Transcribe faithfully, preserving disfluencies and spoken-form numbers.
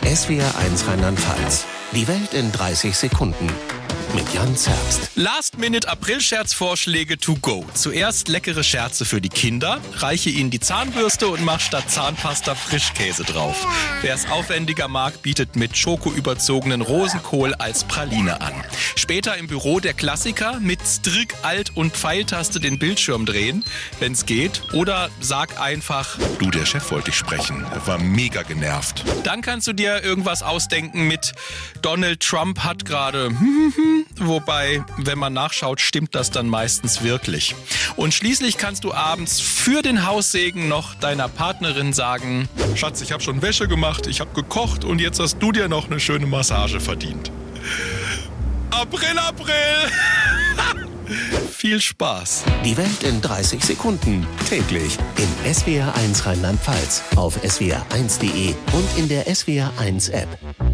S W R eins Rheinland-Pfalz. Die Welt in dreißig Sekunden. Mit Jan Zerbst. Last-Minute-April-Scherzvorschläge to go. Zuerst leckere Scherze für die Kinder, reiche ihnen die Zahnbürste und mach statt Zahnpasta Frischkäse drauf. Wer es aufwendiger mag, bietet mit schokoüberzogenen Rosenkohl als Praline an. Später im Büro der Klassiker mit Strick, Alt- und Pfeiltaste den Bildschirm drehen, wenn's geht. Oder sag einfach, du, der Chef wollte dich sprechen. Er war mega genervt. Dann kannst du dir irgendwas ausdenken mit Donald Trump hat gerade wobei, wenn man nachschaut, stimmt das dann meistens wirklich. Und schließlich kannst du abends für den Haussegen noch deiner Partnerin sagen, Schatz, ich habe schon Wäsche gemacht, ich habe gekocht und jetzt hast du dir noch eine schöne Massage verdient. April, April! Viel Spaß. Die Welt in dreißig Sekunden. Täglich in S W R eins Rheinland-Pfalz, auf S W R eins punkt de und in der S W R eins App.